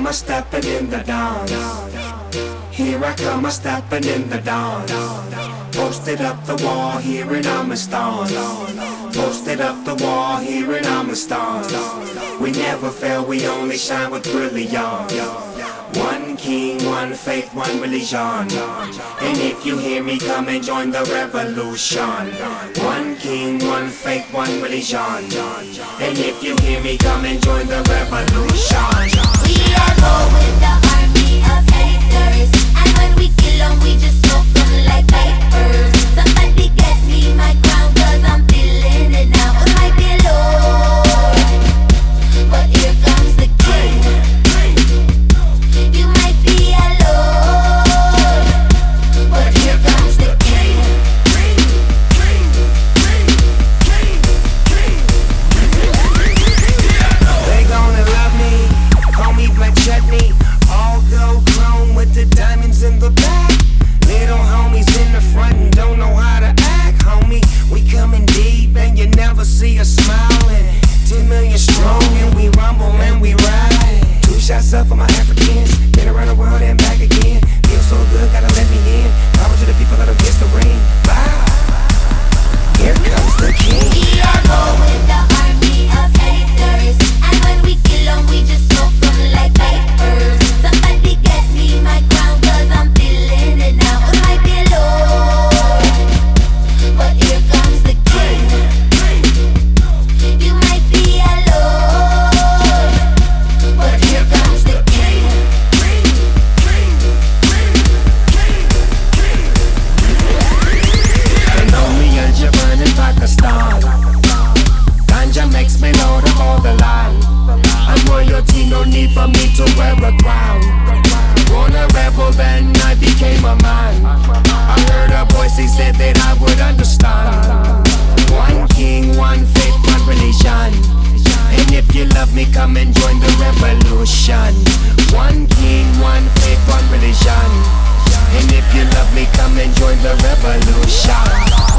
I stepping in the dance. Here I come, I stepping in the dance. Posted up the wall, here and I'm a stance. Posted up the wall, here and I'm a stance. We never fail, we only shine with brilliance. One king, one faith, one religion. And if you hear me, come and join the revolution. One king, one faith, one religion. And if you hear me, come and join the revolution. We are born with the army of haters, and when we kill them, we just smoke them like papers. Somebody get me my crown, cause I'm feeling it now. It might be low, but here comes the king. You might be alone, but here comes the king. They gonna love me, call me Black Chutney. All gold chrome with the diamonds in the back. Little homies in the front and don't know how to act, homie. We coming deep and you never see us smiling. 10 million strong and we rumble and we ride. 2 shots up for my Africans, been around the world and back again. Feel so good, gotta let me in. Power to the people that'll kiss the ring. Bye. Here comes the king. We are born with the army of haters, and when we kill them, we just smoke them like papers. Somebody get me my crown, cause I'm feeling it now. It might be low, but here comes the king. You might be alone, but here comes the king. They know me and Japan in Pakistan. Ganja makes me know of all the land. I'm royalty, no need for me to wear a crown. Born a rebel, then I became a man. I heard a voice, he said that I would understand. One king, one faith, one religion. And if you love me, come and join the revolution. One king, one faith, one religion. And if you love me, come and join the revolution.